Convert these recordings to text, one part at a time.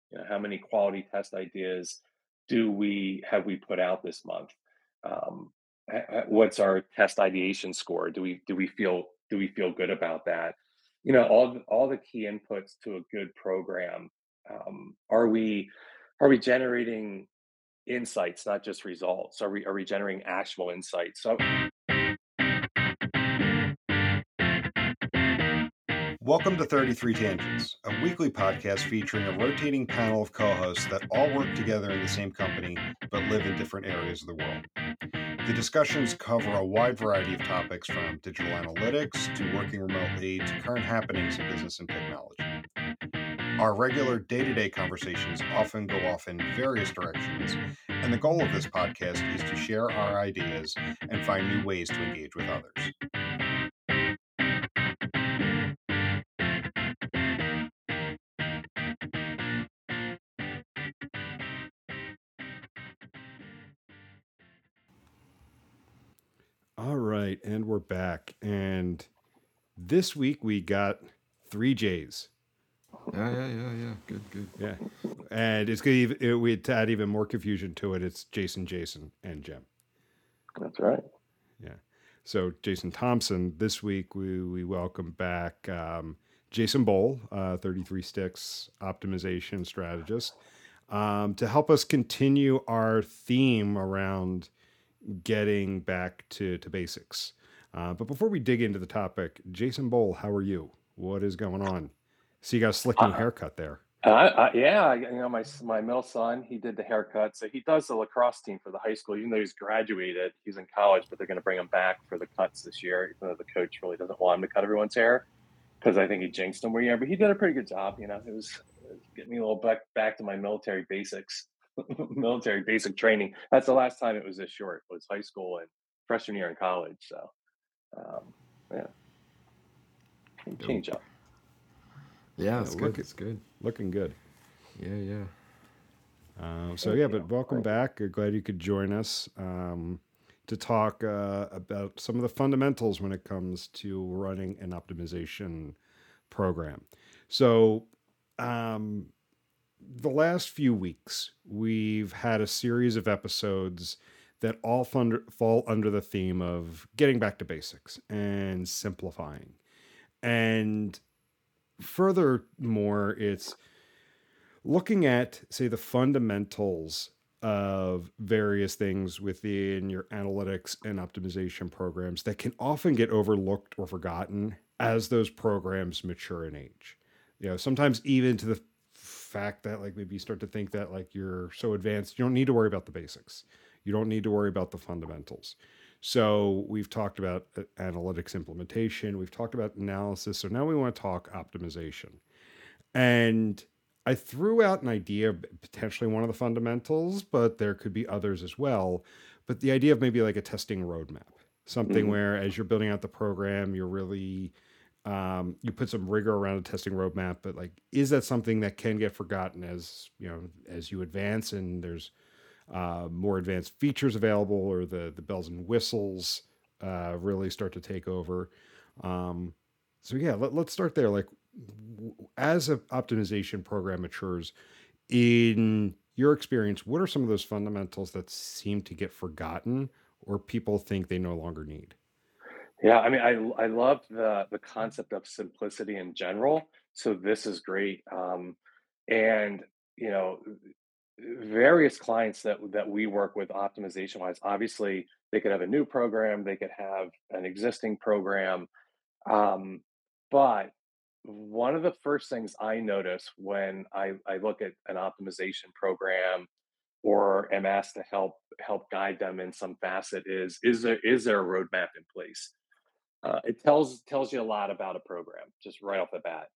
how many quality test ideas do we have we put out this month? Um, what's our test ideation score? Do we feel good about that? All the key inputs to a good program. Are we generating insights, not just results? Are we generating actual insights? So Welcome to 33 Tangents, a weekly podcast featuring a rotating panel of co hosts that all work together in the same company but live in different areas of the world. The discussions cover a wide variety of topics from digital analytics to working remotely to current happenings in business and technology. Our regular day to day conversations often go off in various directions, and the goal of this podcast is to share our ideas and find new ways to engage with others. All right, and we're back. And this week we got three J's. Yeah, yeah, yeah, yeah. Good, good. Yeah, and it's gonna we to add even more confusion to it. It's Jason, and Jim. that's right. Yeah. So Jason Thompson. This week we welcome back Jason Bowl, 33 Sticks optimization strategist, to help us continue our theme around getting back to basics. But before we dig into the topic, Jason Bowl, how are you? What is going on? So you got a slick new Uh, haircut there. yeah, my middle son, he did the haircut. So he does the lacrosse team for the high school. Even though he's graduated, he's in college, but they're going to bring him back for the cuts this year. Even though the coach really doesn't want him to cut everyone's hair because I think he jinxed him one year. But he did a pretty good job. It was getting me a little back to my military basics, military basic training. That's the last time it was this short. Was high school and freshman year in college. So um, yeah, change Dope. up. Yeah, Yeah, it's good. It's good. looking good. Yeah, yeah. So Thank yeah, you. but welcome Thank you. back. Glad you could join us to talk about some of the fundamentals when it comes to running an optimization program. So um, the last few weeks, we've had a series of episodes that all fall under the theme of getting back to basics and simplifying. And furthermore, it's looking at, say, the fundamentals of various things within your analytics and optimization programs that can often get overlooked or forgotten as those programs mature in age. Sometimes even to the fact that like maybe you start to think that like you're so advanced, you don't need to worry about the basics. You don't need to worry about the fundamentals. So we've talked about analytics implementation, we've talked about analysis. So now we want to talk optimization. And I threw out an idea of potentially one of the fundamentals, but there could be others as well. But the idea of maybe like a testing roadmap, something Mhm. where as you're building out the program, you're really you put some rigor around a testing roadmap. But like, is that something that can get forgotten as you advance and there's more advanced features available, or the bells and whistles really start to take over? Um, so yeah, let's start there. Like, as an optimization program matures, in your experience, what are some of those fundamentals that seem to get forgotten or people think they no longer need? Yeah, I mean, I love the concept of simplicity in general. So this is great. And you know, various clients that we work with optimization wise, obviously they could have a new program, they could have an existing program. Um, but one of the first things I notice when I look at an optimization program or am asked to help guide them in some facet is there a roadmap in place? It tells you a lot about a program just right off the bat.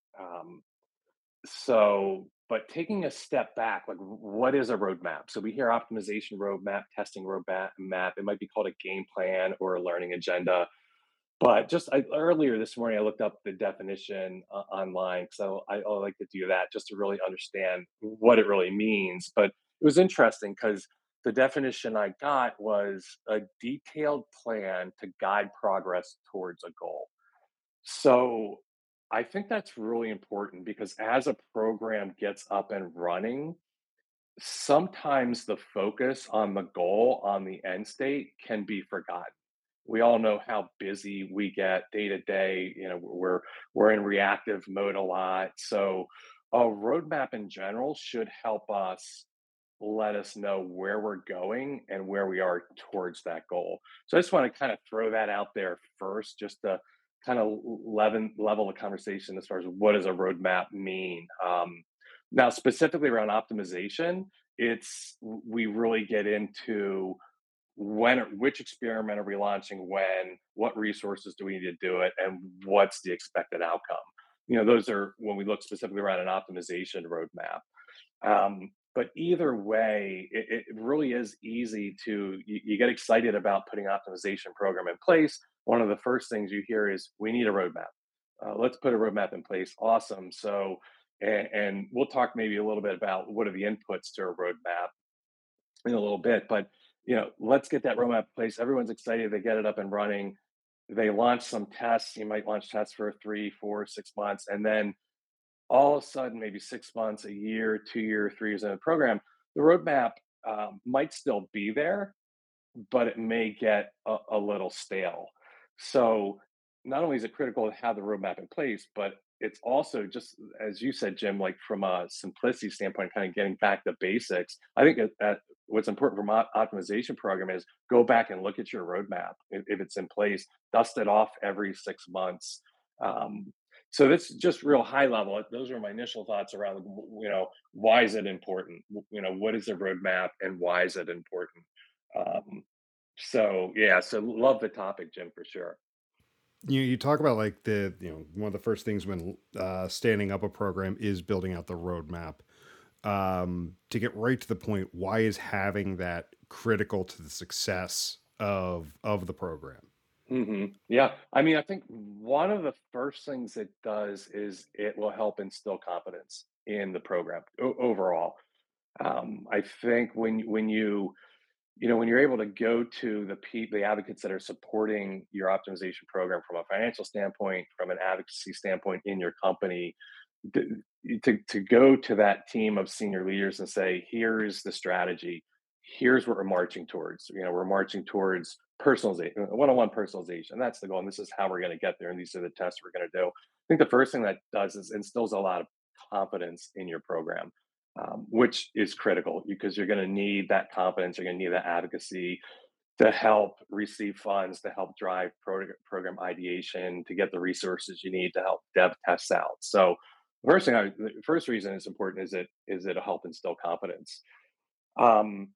But taking a step back, like what is a roadmap? So we hear optimization roadmap, testing roadmap. It might be called a game plan or a learning agenda. But earlier this morning, I looked up the definition online because I like to do that just to really understand what it really means. But it was interesting because the definition I got was a detailed plan to guide progress towards a goal. So I think that's really important because as a program gets up and running, sometimes the focus on the goal, on the end state can be forgotten. We all know how busy we get day to day. We're in reactive mode a lot. So a roadmap in general should help us let us know where we're going and where we are towards that goal. So I just want to kind of throw that out there first, just to kind of level the conversation as far as what does a roadmap mean. Now, specifically around optimization, we really get into which experiment are we launching when, what resources do we need to do it, and what's the expected outcome. Those are when we look specifically around an optimization roadmap. But either way, it really is easy you get excited about putting optimization program in place. One of the first things you hear is we need a roadmap. Let's put a roadmap in place. Awesome. So, and we'll talk maybe a little bit about what are the inputs to a roadmap in a little bit. But let's get that roadmap in place. Everyone's excited. They get it up and running. They launch some tests. You might launch tests for 3, 4, 6 months, and then all of a sudden, maybe 6 months, a year, 2 year, 3 years in a program, the roadmap might still be there, but it may get a little stale. So not only is it critical to have the roadmap in place, but it's also just as you said, Jim, like from a simplicity standpoint, kind of getting back to basics. I think that what's important from optimization program is go back and look at your roadmap if it's in place, dust it off every 6 months. Um, so that's just real high level. Those are my initial thoughts around, why is it important? What is the roadmap and why is it important? Um, so yeah, so love the topic, Jim, for sure. You talk about like one of the first things when standing up a program is building out the roadmap. To get right to the point, why is having that critical to the success of the program? Yeah, I mean, I think one of the first things it does is it will help instill confidence in the program overall. I think when you're able to go to the advocates that are supporting your optimization program from a financial standpoint, from an advocacy standpoint in your company, to go to that team of senior leaders and say, here's the strategy, here's what we're marching towards. We're marching towards personalization, one-on-one personalization. That's the goal, and this is how we're going to get there, and these are the tests we're going to do. I think the first thing that does is instills a lot of confidence in your program, which is critical because you're going to need that confidence. You're going to need that advocacy to help receive funds, to help drive program ideation, to get the resources you need to help dev tests out. So the first reason it's important is it'll help instill confidence. Um,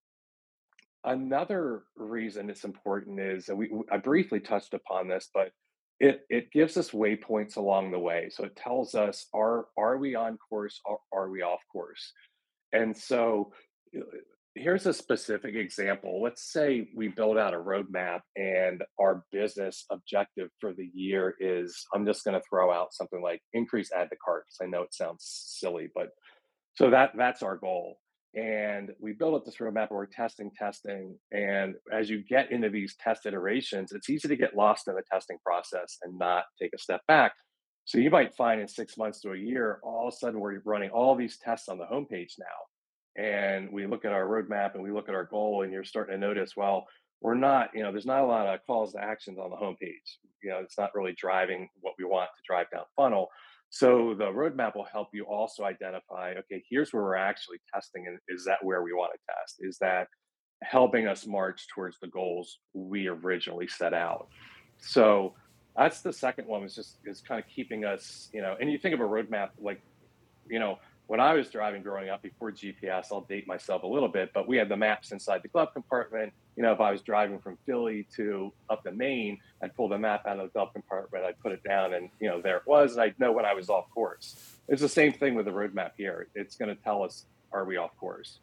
Another reason it's important is, and I briefly touched upon this, but it gives us waypoints along the way. So it tells us are we on course or are we off course? And so uh, here's a specific example. Let's say we build out a roadmap and our business objective for the year is, I'm just going to throw out something like increase add to carts. I know it sounds silly, but so that's our goal. And we build up this roadmap and we're testing. And as you get into these test iterations, it's easy to get lost in the testing process and not take a step back. So you might find in 6 months to a year, all of a sudden we're running all these tests on the homepage now. And we look at our roadmap and we look at our goal, and you're starting to notice, well, we're not, there's not a lot of calls to actions on the homepage. It's not really driving what we want to drive down funnel. So the roadmap will help you also identify, okay, here's where we're actually testing, and is that where we want to test? Is that helping us march towards the goals we originally set out? So that's the second one, is kind of keeping us, and you think of a roadmap like, you know, when I was driving growing up before GPS, I'll date myself a little bit, but we had the maps inside the glove compartment. If I was driving from Philly to up to Maine, I'd pull the map out of the glove compartment, I'd put it down, and there it was, and I'd know when I was off course. It's the same thing with the roadmap here. It's going to tell us, are we off course?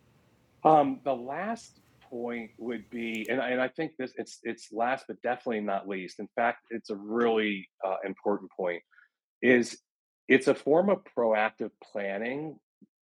The last point would be, and I think it's last but definitely not least. In fact, it's a really important point. Is It's a form of proactive planning,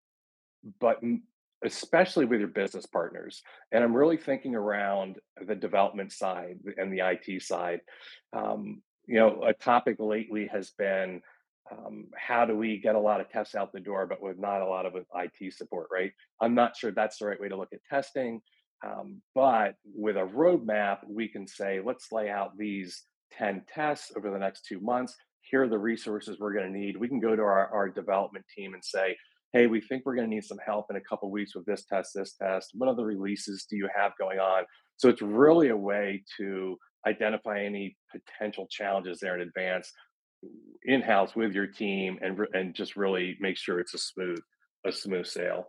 but especially with your business partners. And I'm really thinking around the development side and the IT side. A topic lately has been How do we get a lot of tests out the door, but with not a lot of IT support, right? I'm not sure that's the right way to look at testing. But with a roadmap, we can say, let's lay out these 10 tests over the next 2 months. Here are the resources we're going to need. We can go to our development team and say, hey, we think we're going to need some help in a couple weeks with this test, this test. What other releases do you have going on? So it's really a way to identify any potential challenges there in advance in-house with your team and just really make sure it's a smooth sail.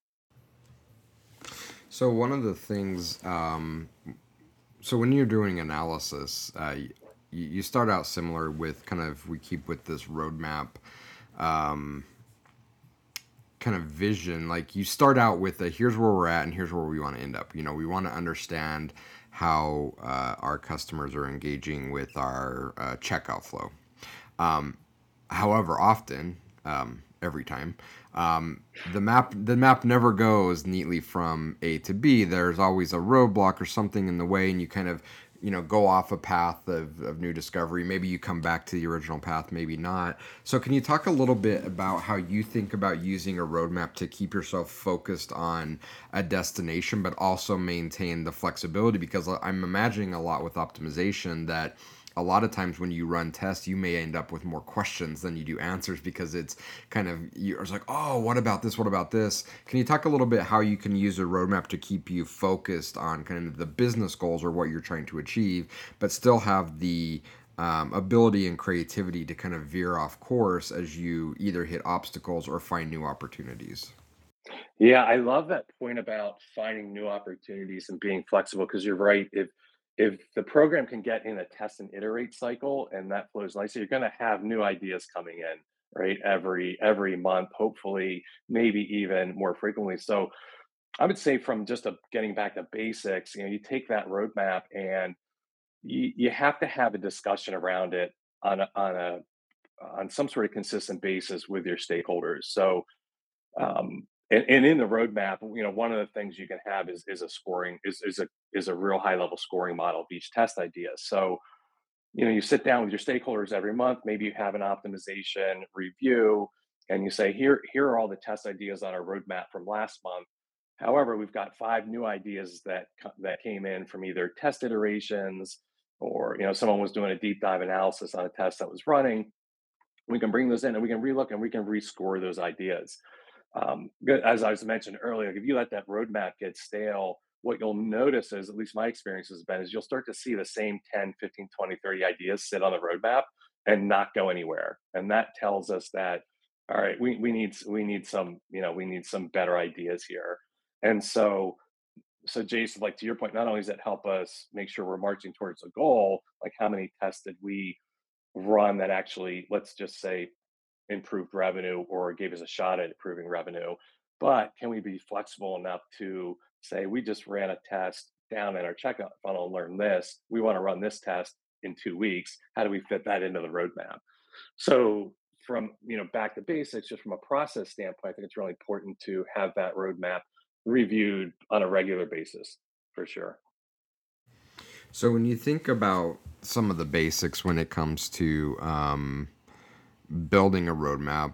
So one of the things, so when you're doing analysis, you start out similar with kind of, we keep with this roadmap um, kind of vision. Like you start out with a here's where we're at and here's where we want to end up. You know, we want to understand how our customers are engaging with our checkout flow. Um, However, often, every time, the map never goes neatly from A to B. There's always a roadblock or something in the way, and you kind of, go off a path of new discovery. Maybe you come back to the original path, maybe not. So, can you talk a little bit about how you think about using a roadmap to keep yourself focused on a destination, but also maintain the flexibility? Because I'm imagining a lot with optimization that a lot of times when you run tests, you may end up with more questions than you do answers because it's kind of, you're like, oh, what about this? What about this? Can you talk a little bit how you can use a roadmap to keep you focused on kind of the business goals or what you're trying to achieve, but still have the ability and creativity to kind of veer off course as you either hit obstacles or find new opportunities? Yeah, I love that point about finding new opportunities and being flexible because you're right. If the program can get in a test and iterate cycle and that flows nicely, you're going to have new ideas coming in, right? Every month, hopefully, maybe even more frequently. So I would say from just getting back to basics, you take that roadmap and you have to have a discussion around it on some sort of consistent basis with your stakeholders. So and in the roadmap, one of the things you can have is a scoring is a real high level scoring model of each test idea. So you sit down with your stakeholders every month. Maybe you have an optimization review, and you say, here are all the test ideas on our roadmap from last month. However, we've got 5 new ideas that came in from either test iterations or someone was doing a deep dive analysis on a test that was running. We can bring those in and we can relook and we can rescore those ideas. As I was mentioned earlier, if you let that roadmap get stale, what you'll notice is, at least my experience has been, is you'll start to see the same 10, 15, 20, 30 ideas sit on the roadmap and not go anywhere. And that tells us that, all right, we need some better ideas here. And so Jason, like to your point, not only does it help us make sure we're marching towards a goal, like how many tests did we run that actually, let's just say, improved revenue or gave us a shot at improving revenue. But can we be flexible enough to say, we just ran a test down in our checkout funnel and learned this. We want to run this test in 2 weeks. How do we fit that into the roadmap? So from back to basics, just from a process standpoint, I think it's really important to have that roadmap reviewed on a regular basis for sure. So when you think about some of the basics when it comes to building a roadmap,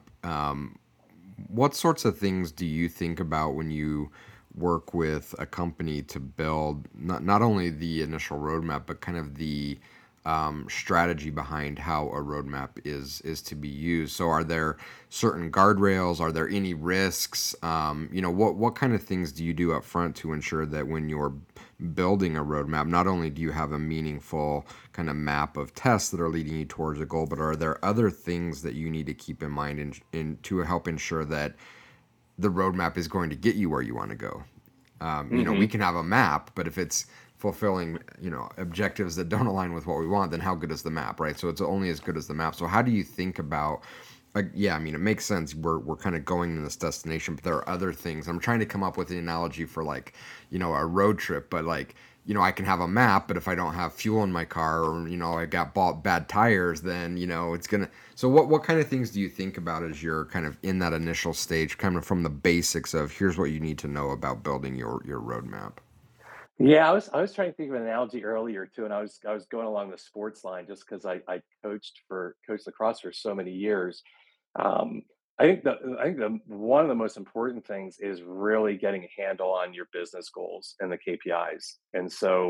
what sorts of things do you think about when you work with a company to build not only the initial roadmap, but kind of the strategy behind how a roadmap is to be used? So, are there certain guardrails? Are there any risks? What kind of things do you do up front to ensure that when you're building a roadmap, not only do you have a meaningful kind of map of tests that are leading you towards a goal, but are there other things that you need to keep in mind in to help ensure that the roadmap is going to get you where you want to go? We Hmm. can have a map, but if it's fulfilling, objectives that don't align with what we want, then how good is the map, right? So it's only as good as the map. So how do you think about, yeah, I mean, it makes sense. We're kind of going in this destination, but there are other things. I'm trying to come up with an analogy for like, a road trip, but like, I can have a map, but if I don't have fuel in my car or, I got bought bad tires, then, it's gonna. So what kind of things do you think about as you're kind of in that initial stage, kind of from the basics of here's what you need to know about building your roadmap? Yeah, I was trying to think of an analogy earlier too, and I was going along the sports line just because I coached lacrosse for so many years. Um, I think the one of the most important things is really getting a handle on your business goals and the KPIs. And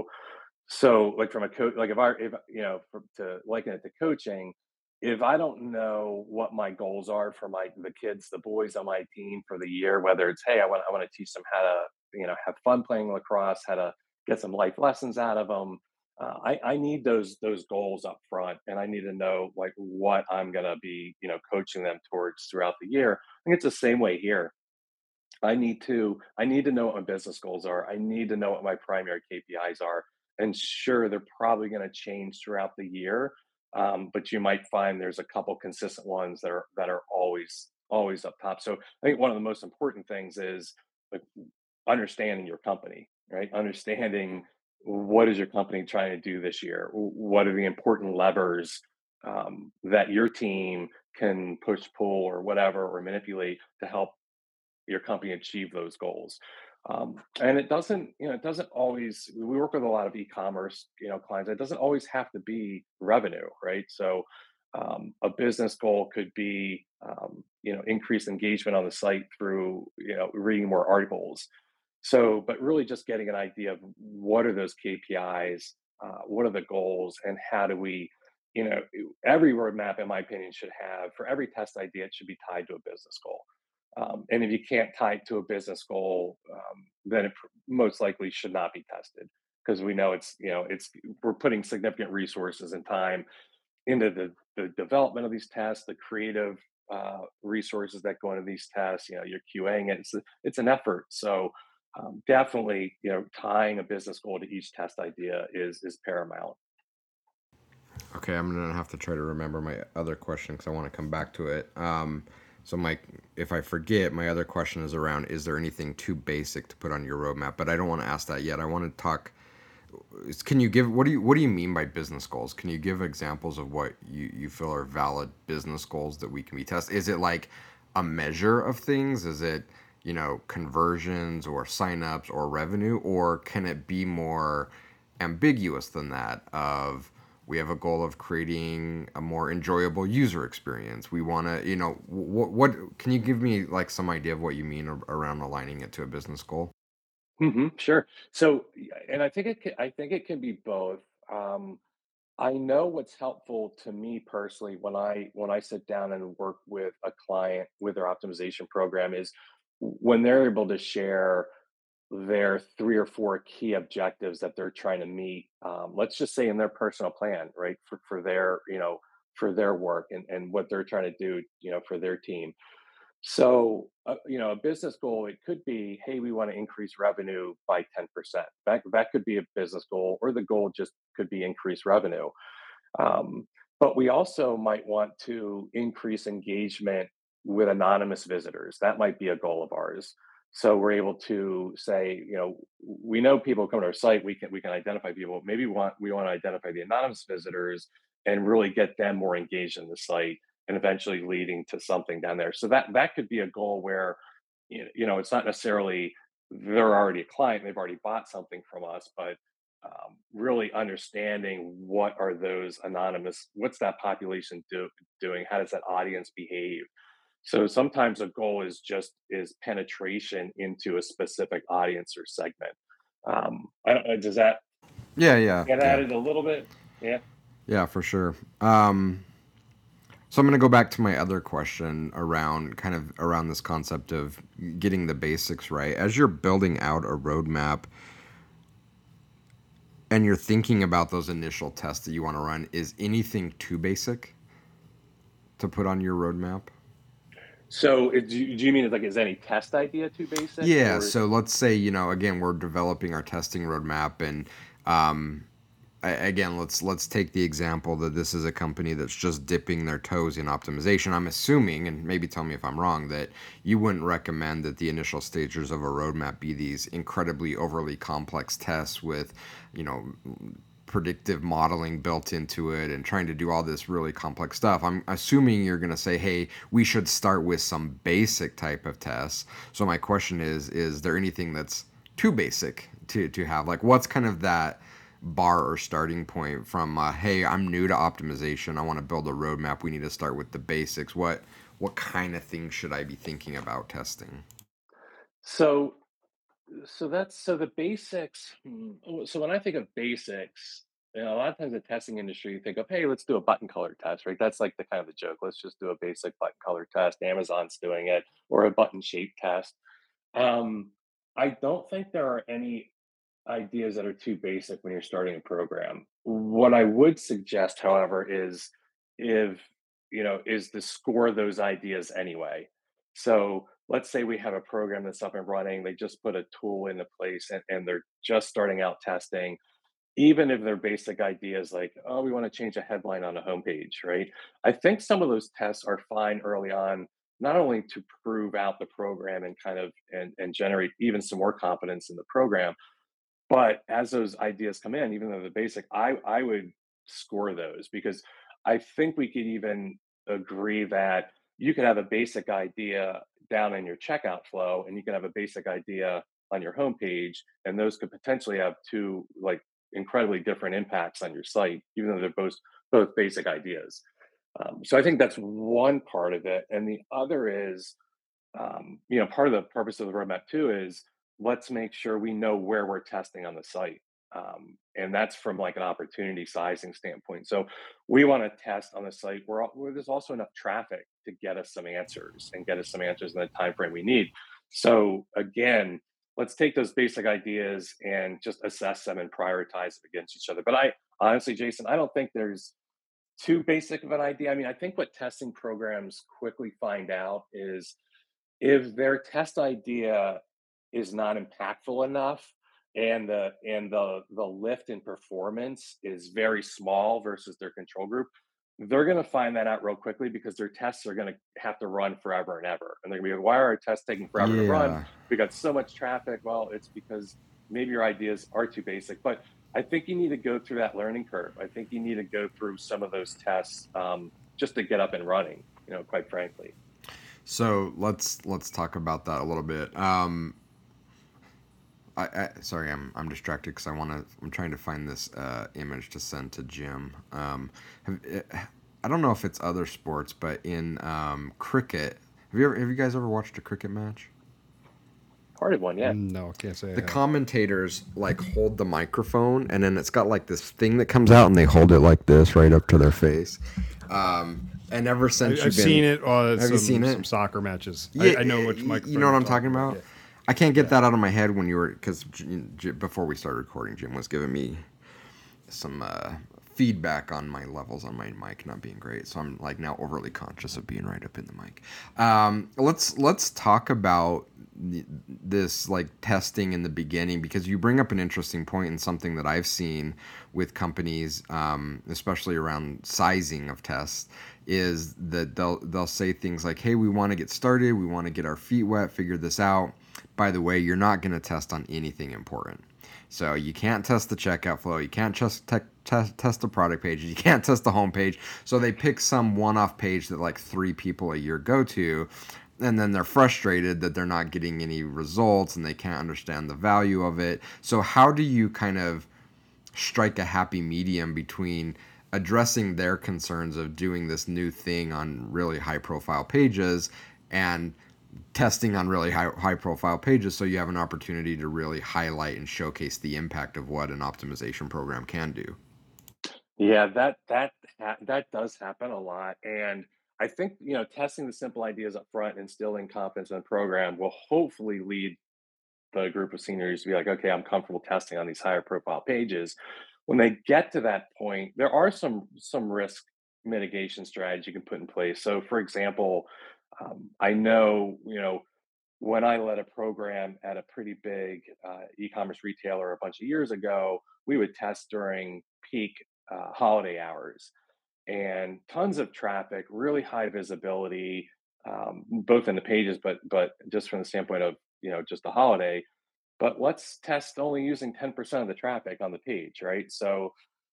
so like from a coach, like if to liken it to coaching, if I don't know what my goals are for the kids, the boys on my team for the year, whether it's, hey, I want to teach them how to have fun playing lacrosse, how to get some life lessons out of them. I need those goals up front, and I need to know like what I'm gonna be coaching them towards throughout the year. I think it's the same way here. I need to know what my business goals are. I need to know what my primary KPIs are. And sure, they're probably going to change throughout the year, but you might find there's a couple consistent ones that are always up top. So I think one of the most important things is like understanding your company, right? Understanding what is your company trying to do this year? What are the important levers that your team can push, pull, or whatever, or manipulate to help your company achieve those goals. And it doesn't always. We work with a lot of e-commerce, clients. It doesn't always have to be revenue, right? So, a business goal could be, increased engagement on the site through, reading more articles. So, but really just getting an idea of what are those KPIs, what are the goals, and how do we, you know, every roadmap, in my opinion, should have for every test idea, it should be tied to a business goal. And if you can't tie it to a business goal, then it most likely should not be tested because we know we're putting significant resources and time into the development of these tests, the creative resources that go into these tests. You're QAing it. It's an effort. So definitely, tying a business goal to each test idea is paramount. Okay, I'm gonna have to try to remember my other question because I want to come back to it. So my, if I forget, my other question is around: is there anything too basic to put on your roadmap? But I don't want to ask that yet. I want to talk. Can you give what do you mean by business goals? Can you give examples of what you feel are valid business goals that we can be tested? Is it like a measure of things? Is it conversions or signups or revenue, or can it be more ambiguous than that? Of we have a goal of creating a more enjoyable user experience. We want to, what can you give me like some idea of what you mean around aligning it to a business goal? Sure. So, and I think it can be both. Um, I know what's helpful to me personally when I sit down and work with a client with their optimization program is when they're able to share their 3 or 4 key objectives that they're trying to meet. Let's just say in their personal plan, right, for their work and what they're trying to do, for their team. So, a business goal, it could be, hey, we want to increase revenue by 10%. That could be a business goal, or the goal just could be increase revenue. But we also might want to increase engagement with anonymous visitors. That might be a goal of ours. So we're able to say, we know people come to our site. We can identify people. Maybe we want to identify the anonymous visitors and really get them more engaged in the site, and eventually leading to something down there. So that could be a goal where, it's not necessarily they're already a client, they've already bought something from us, but really understanding what's that population doing, how does that audience behave. So sometimes a goal is penetration into a specific audience or segment. I don't know, does that Yeah, yeah, get yeah, added a little bit? Yeah. yeah, for sure. So I'm going to go back to my other question around kind of around this concept of getting the basics right. As you're building out a roadmap and you're thinking about those initial tests that you want to run, is anything too basic to put on your roadmap? So do you mean, like, is any test idea too basic, Yeah, or? so let's say, again, we're developing our testing roadmap and um, again, let's take the example that this is a company that's just dipping their toes in optimization. I'm assuming, and maybe tell me if I'm wrong, that you wouldn't recommend that the initial stages of a roadmap be these incredibly overly complex tests with, you know, predictive modeling built into it and trying to do all this really complex stuff. I'm assuming you're going to say, hey, we should start with some basic type of tests. So my question is there anything that's too basic to have? Like, what's kind of that bar or starting point from hey, I'm new to optimization, I want to build a roadmap, we need to start with the basics. What kind of things should I be thinking about testing? So so the basics. So when I think of basics, a lot of times the testing industry, you think of, hey, let's do a button color test, right? That's like the kind of the joke. Let's just do a basic button color test. Amazon's doing it, or a button shape test. Um, I don't think there are any ideas that are too basic when you're starting a program. What I would suggest, however, is if is to score those ideas anyway. So let's say we have a program that's up and running, they just put a tool into place and they're just starting out testing, even if they're basic ideas like, oh, we want to change a headline on a homepage, right? I think some of those tests are fine early on, not only to prove out the program and kind of and generate even some more confidence in the program, but as those ideas come in, even though they're basic, I would score those because I think we could even agree that you could have a basic idea down in your checkout flow, and you can have a basic idea on your homepage, and those could potentially have two like incredibly different impacts on your site, even though they're both basic ideas. So I think that's one part of it, and the other is part of the purpose of the roadmap too is let's make sure we know where we're testing on the site. And that's from like an opportunity sizing standpoint. So we want to test on the site where there's also enough traffic to get us some answers and get us some answers in the time frame we need. So again, let's take those basic ideas and just assess them and prioritize them against each other. But I honestly, Jason, I don't think there's too basic of an idea. I mean, I think what testing programs quickly find out is if their test idea is not impactful enough and the lift in performance is very small versus their control group, they're going to find that out real quickly because their tests are going to have to run forever and ever. And they're going to be like, why are our tests taking forever to run? Yeah. We got so much traffic. Well, it's because maybe your ideas are too basic. But I think you need to go through that learning curve. I think you need to go through some of those tests just to get up and running, quite frankly. So let's talk about that a little bit. Sorry, I'm distracted because I'm trying to find this image to send to Jim. I don't know if it's other sports, but in cricket, have you guys ever watched a cricket match? Part of one, yeah. No, can't say I The have. commentators like hold the microphone, and then it's got like this thing that comes out, and they hold it like this right up to their face. And ever since I've you've been, seen it. have you seen it? Some soccer matches. Yeah, I know which microphone you know what you're I'm talking about. Yeah. I can't get Yeah. that out of my head when you were because before we started recording, Jim was giving me some feedback on my levels on my mic not being great, so I'm like now overly conscious of being right up in the mic. Let's talk about this like testing in the beginning, because you bring up an interesting point and something that I've seen with companies, especially around sizing of tests, is that they'll say things like, hey, we want to get started, we want to get our feet wet, figure this out. By the way, you're not going to test on anything important. So you can't test the checkout flow, you can't just test the product pages, you can't test the home page. So they pick some one-off page that like 3 people a year go to, and then they're frustrated that they're not getting any results and they can't understand the value of it. So how do you kind of strike a happy medium between addressing their concerns of doing this new thing on really high profile pages and testing on really high profile pages, so you have an opportunity to really highlight and showcase the impact of what an optimization program can do? Yeah, that does happen a lot, and I think, testing the simple ideas up front, instilling confidence in the program will hopefully lead the group of seniors to be like, "Okay, I'm comfortable testing on these higher profile pages." When they get to that point, there are some risk mitigation strategies you can put in place. So, for example, I know, when I led a program at a pretty big e-commerce retailer a bunch of years ago, we would test during peak holiday hours and tons of traffic, really high visibility, both in the pages, but just from the standpoint of just the holiday. But let's test only using 10% of the traffic on the page, right? So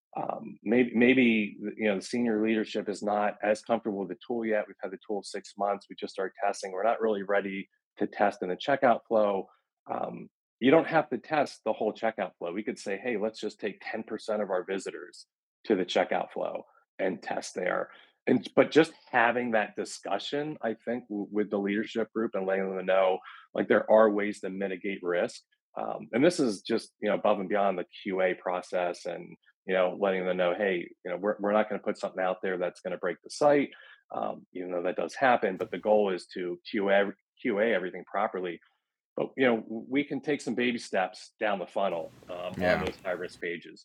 maybe the senior leadership is not as comfortable with the tool yet. We've had the tool 6 months. We just started testing. We're not really ready to test in the checkout flow. don't have to test the whole checkout flow. We could say, hey, let's just take 10% of our visitors to the checkout flow and test there. And but just having that discussion, I think, with the leadership group and letting them know, like there are ways to mitigate risk. And this is just above and beyond the QA process, and letting them know, hey, we're not going to put something out there that's going to break the site, even though that does happen. But the goal is to QA everything properly. But we can take some baby steps down the funnel on Yeah. those high risk pages.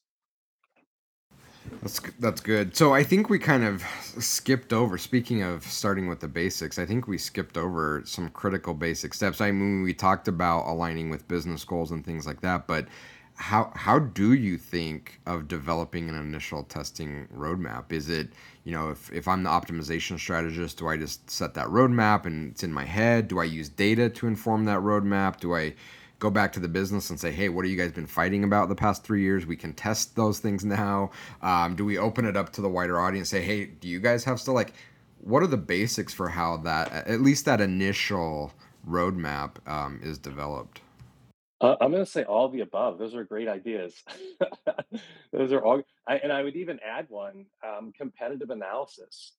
That's good. So I think we kind of skipped over. Speaking of starting with the basics, I think we skipped over some critical basic steps. I mean, we talked about aligning with business goals and things like that, but how do you think of developing an initial testing roadmap? Is it, if I'm the optimization strategist, do I just set that roadmap and it's in my head? Do I use data to inform that roadmap? Do I go back to the business and say, hey, what have you guys been fighting about the past 3 years? We can test those things now. Do we open it up to the wider audience? Say, hey, do you guys have still like, what are the basics for how that, at least that initial roadmap is developed? I'm going to say all the above. Those are great ideas. Those are all, and I would even add one: competitive analysis.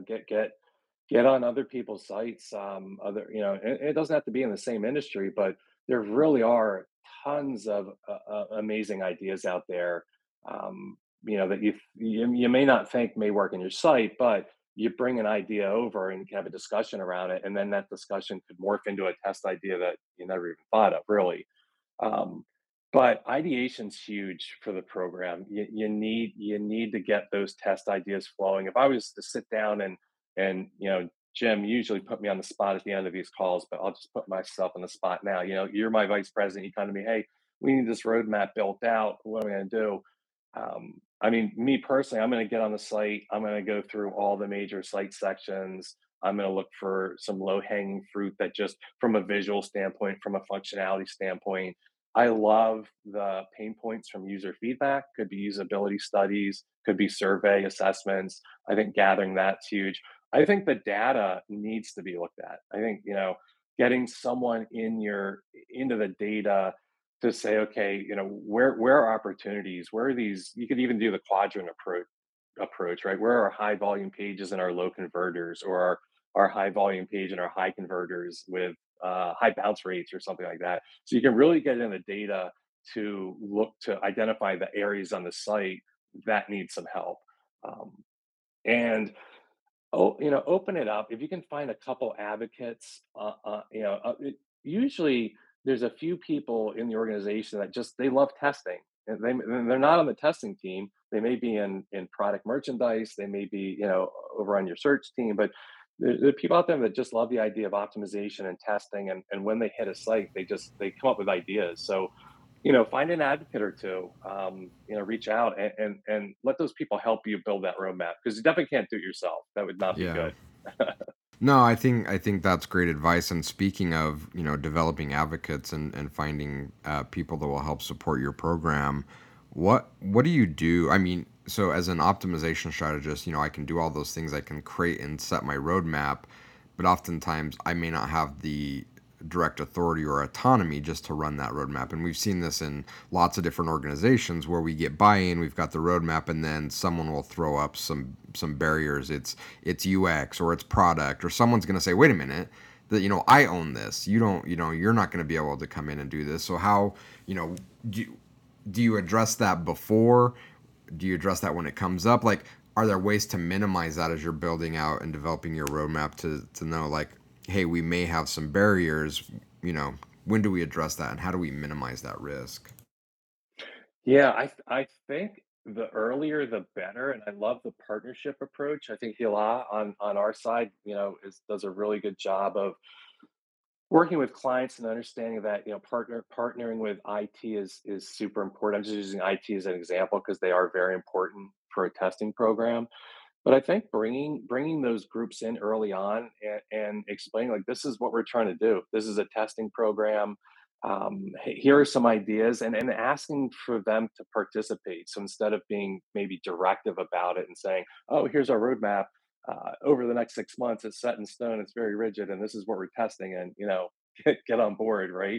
Get on other people's sites. It doesn't have to be in the same industry, but there really are tons of amazing ideas out there. That you may not think may work in your site, but you bring an idea over and you can have a discussion around it, and then that discussion could morph into a test idea that you never even thought of, really. um, but ideation's huge for the program. You need to get those test ideas flowing. If I was to sit down and Jim usually put me on the spot at the end of these calls, but I'll just put myself on the spot now. You're my vice president. You come to me, hey, we need this roadmap built out. What are we going to do? I mean, me personally, I'm going to get on the site. I'm going to go through all the major site sections. I'm going to look for some low hanging fruit that just from a visual standpoint, from a functionality standpoint. I love the pain points from user feedback, could be usability studies, could be survey assessments. I think gathering that's huge. I think the data needs to be looked at. I think, getting someone into the data to say, okay, where are opportunities? Where are these? You could even do the quadrant approach, right? Where are high volume pages and our low converters, or our high volume page and our high converters with high bounce rates or something like that. So you can really get in the data to look to identify the areas on the site that need some help. Um, and open it up. If you can find a couple advocates, usually there's a few people in the organization that just they love testing, and they're not on the testing team. They may be in product merchandise. They may be over on your search team, but there are people out there that just love the idea of optimization and testing. And when they hit a site, they come up with ideas. So find an advocate or two, reach out and let those people help you build that roadmap, because you definitely can't do it yourself. That would not be Yeah. good. No, I think that's great advice. And speaking of, developing advocates and finding people that will help support your program, what do you do? I mean, so as an optimization strategist, I can do all those things. I can create and set my roadmap, but oftentimes I may not have the direct authority or autonomy just to run that roadmap. And we've seen this in lots of different organizations where we get buy-in, we've got the roadmap, and then someone will throw up some barriers. It's UX or it's product, or someone's going to say, wait a minute, that I own this. You don't, you're not going to be able to come in and do this. So how, do do you address that before? Do you address that when it comes up? Like, are there ways to minimize that as you're building out and developing your roadmap to know, like, hey, we may have some barriers, when do we address that and how do we minimize that risk? Yeah, I think the earlier the better, and I love the partnership approach. I think Hila on our side, does a really good job of working with clients and understanding that partnering with IT is super important. I'm just using IT as an example because they are very important for a testing program. But I think bringing those groups in early on and explaining, like, this is what we're trying to do. This is a testing program. Here are some ideas, and asking for them to participate. So instead of being maybe directive about it and saying, "Oh, here's our roadmap. Over the next 6 months, it's set in stone. It's very rigid, and this is what we're testing." And get on board, right?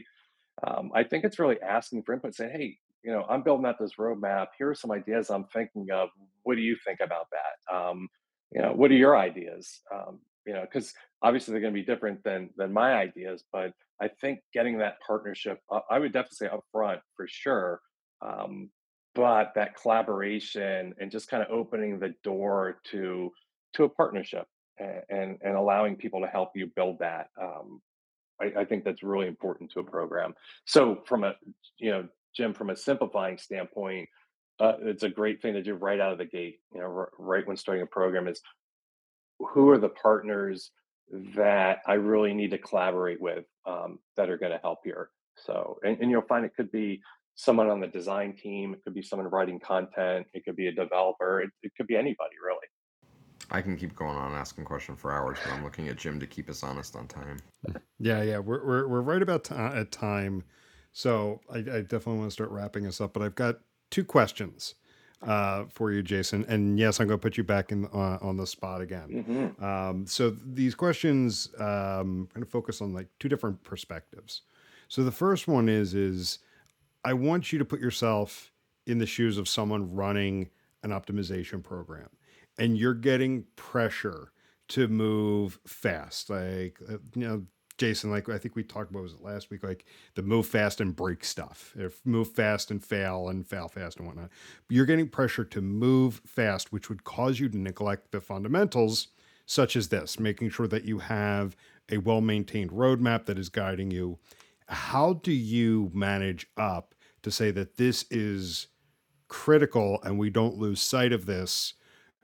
I think it's really asking for input, saying, "Hey, I'm building out this roadmap. Here are some ideas I'm thinking of. What do you think about that? What are your ideas? Because obviously they're going to be different than my ideas, but I think getting that partnership, I would definitely say up front for sure. Um, but that collaboration and just kind of opening the door to a partnership and allowing people to help you build that. I think that's really important to a program. So Jim, from a simplifying standpoint, it's a great thing to do right out of the gate. Right when starting a program is who are the partners that I really need to collaborate with that are going to help here. So, and you'll find it could be someone on the design team, it could be someone writing content, it could be a developer, it could be anybody really. I can keep going on asking questions for hours, but I'm looking at Jim to keep us honest on time. Yeah, we're right about at time, so I definitely want to start wrapping us up. But I've got two questions for you, Jason, and yes, I'm going to put you back in on the spot again. Hmm. So these questions kind of focus on like two different perspectives. So the first one is I want you to put yourself in the shoes of someone running an optimization program, and you're getting pressure to move fast. Like, Jason, like I think we talked about was it last week, like the move fast and break stuff, if move fast and fail fast and whatnot. But you're getting pressure to move fast, which would cause you to neglect the fundamentals, such as this, making sure that you have a well maintained roadmap that is guiding you. How do you manage up to say that this is critical and we don't lose sight of this,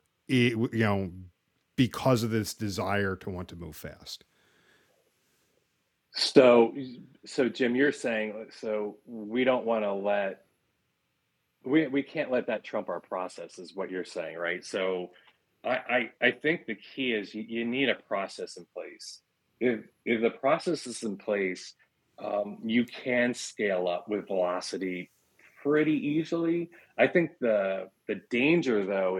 because of this desire to want to move fast? So, so Jim, you're saying so we don't want to let we can't let that trump our process, is what you're saying, right? So, I think the key is you need a process in place. If the process is in place, you can scale up with velocity pretty easily. I think the danger though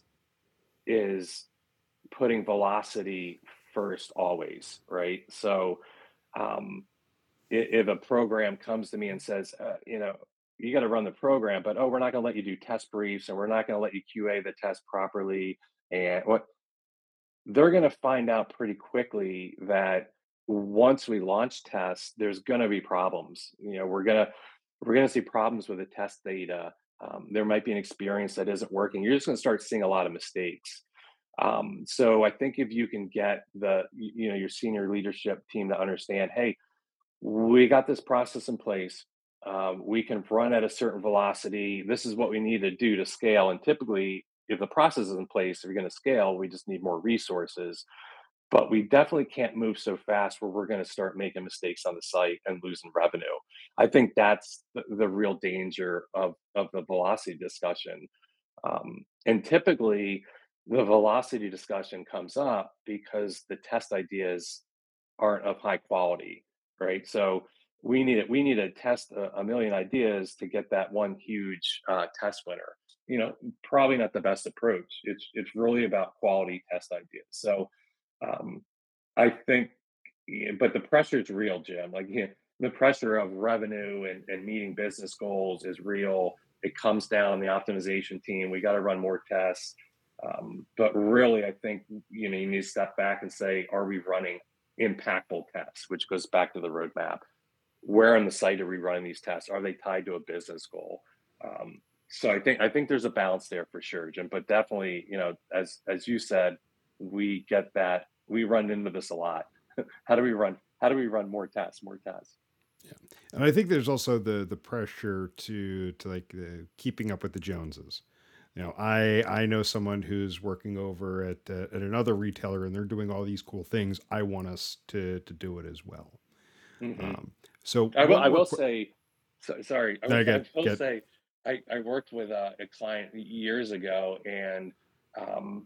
is putting velocity first always, right? So um, if a program comes to me and says, you got to run the program, but oh, we're not going to let you do test briefs and we're not going to let you QA the test properly, and what they're going to find out pretty quickly that once we launch tests, there's going to be problems. We're going to see problems with the test data. There might be an experience that isn't working. You're just going to start seeing a lot of mistakes. So I think if you can get your senior leadership team to understand, hey, we got this process in place. We can run at a certain velocity. This is what we need to do to scale. And typically, if the process is in place, if you're going to scale, we just need more resources. But we definitely can't move so fast where we're going to start making mistakes on the site and losing revenue. I think that's the real danger of the velocity discussion. And typically, the velocity discussion comes up because the test ideas aren't of high quality, right? So we need to test a million ideas to get that one huge test winner. Probably not the best approach. It's really about quality test ideas. So um, I think, yeah, but the pressure is real, Jim. Like, the pressure of revenue and meeting business goals is real. It comes down the optimization team. We got to run more tests. But really, I think you need to step back and say, are we running impactful tests? Which goes back to the roadmap. Where on the site are we running these tests? Are they tied to a business goal? Um, so I think there's a balance there for sure, Jim. But definitely, as you said, we get that we run into this a lot. How do we run more tests, more tests? Yeah, and I think there's also the pressure to like keeping up with the Joneses. I know someone who's working over at another retailer, and they're doing all these cool things. I want us to do it as well. Hmm. Um, so I will one I more. will say, sorry, No, I get will get. say, I worked with a client years ago, and um,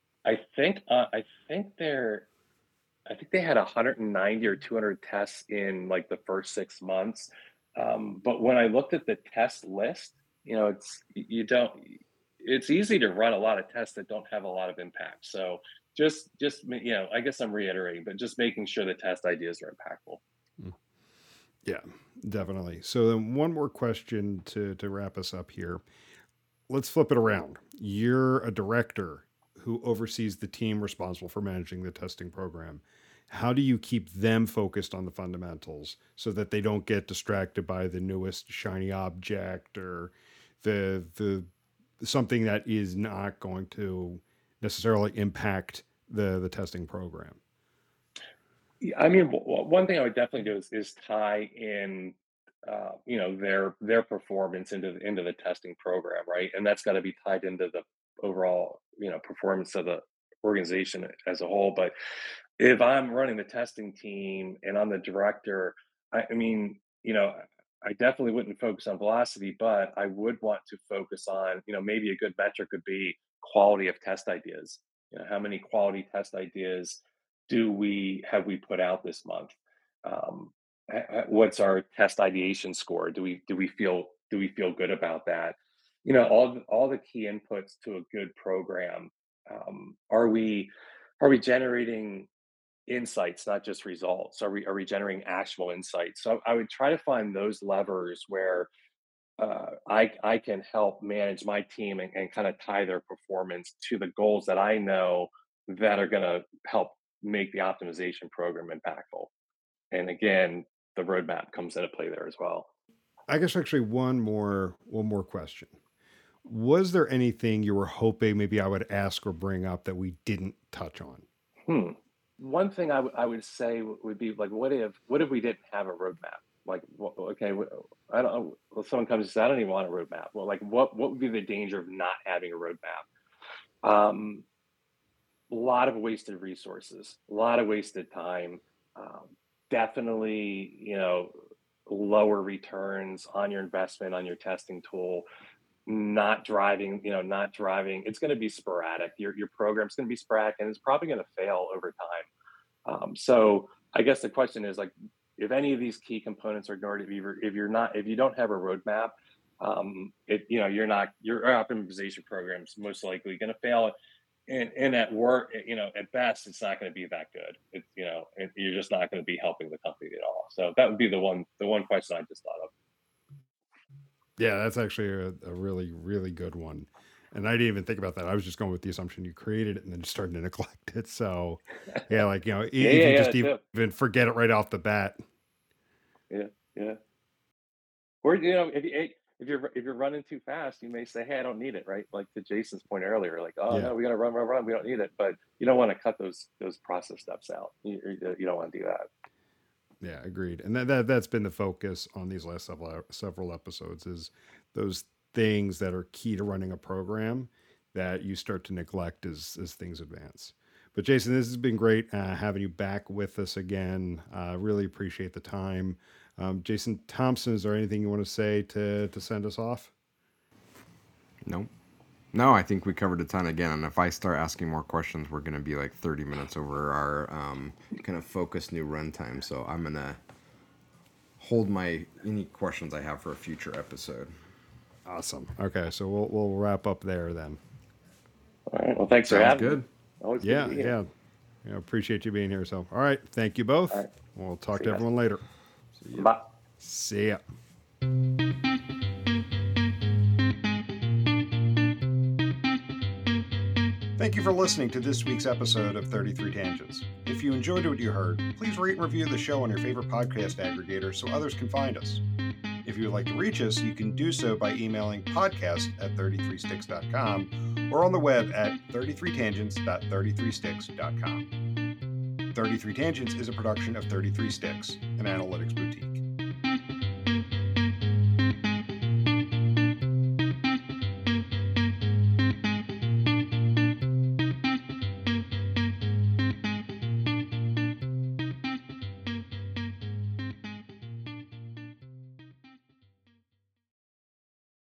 I think they had 190 or 200 tests in like the first 6 months. But when I looked at the test list, you don't. It's easy to run a lot of tests that don't have a lot of impact. So I guess I'm reiterating, but just making sure the test ideas are impactful. Mm. Yeah, definitely. So then one more question to wrap us up here. Let's flip it around. You're a director who oversees the team responsible for managing the testing program. How do you keep them focused on the fundamentals so that they don't get distracted by the newest shiny object or the something that is not going to necessarily impact the testing program? Yeah, I mean, one thing I would definitely do is tie in, their performance into the testing program, right? And that's got to be tied into the overall, performance of the organization as a whole. But if I'm running the testing team and I'm the director, I mean, I definitely wouldn't focus on velocity, but I would want to focus on, maybe a good metric could be quality of test ideas. How many quality test ideas have we put out this month? Um, what's our test ideation score? Do we feel good about that? All the key inputs to a good program. Are we generating insights, not just results? Are we generating actual insights? So I would try to find those levers where I can help manage my team and kind of tie their performance to the goals that I know that are going to help make the optimization program impactful. And again, the roadmap comes into play there as well. I guess actually one more question. Was there anything you were hoping maybe I would ask or bring up that we didn't touch on? Hmm. One thing I would say would be like, what if we didn't have a roadmap? Like, okay, I don't know. Well, someone comes and says, I don't even want a roadmap. Well, like, what would be the danger of not having a roadmap? Um, a lot of wasted resources, a lot of wasted time. Um, Definitely, lower returns on your investment on your testing tool. Not driving. It's going to be sporadic. Your program's going to be sporadic, and it's probably going to fail over time. So I guess the question is like, if any of these key components are ignored, if you don't have a roadmap, your optimization program's most likely going to fail. And at work, at best, it's not going to be that good. You're just not going to be helping the company at all. So that would be the one question I just thought of. Yeah, that's actually a really, really good one. And I didn't even think about that. I was just going with the assumption you created it and then just started to neglect it. So, yeah, like, Yeah, if yeah, you yeah, just that's it. even forget it right off the bat. Yeah, yeah. Or if you're running too fast, you may say, "Hey, I don't need it." Right? Like to Jason's point earlier, like, "Oh Yeah. no, we got to run, run, run. We don't need it." But you don't want to cut those process steps out. You don't want to do that. Yeah, agreed. And that's been the focus on these last several episodes is those things that are key to running a program that you start to neglect as things advance. But Jason, this has been great having you back with us again. Really appreciate the time. Jason Thompson, is there anything you want to say to send us off? Nope. No, I think we covered a ton again. And if I start asking more questions, we're going to be like 30 minutes over our kind of focused new runtime. So I'm going to hold any questions I have for a future episode. Awesome. Okay, so we'll wrap up there then. All right. Well, thanks for Sounds having me. good. Always good Yeah, to be here. yeah. Appreciate you being here. So, all right, thank you both. All right. We'll talk See to ya. everyone later. Bye. See ya. Thank you for listening to this week's episode of 33 Tangents. If you enjoyed what you heard, please rate and review the show on your favorite podcast aggregator so others can find us. If you would like to reach us, you can do so by emailing podcast@33sticks.com or on the web at 33tangents.33sticks.com. 33 Tangents is a production of 33 Sticks, an analytics boutique.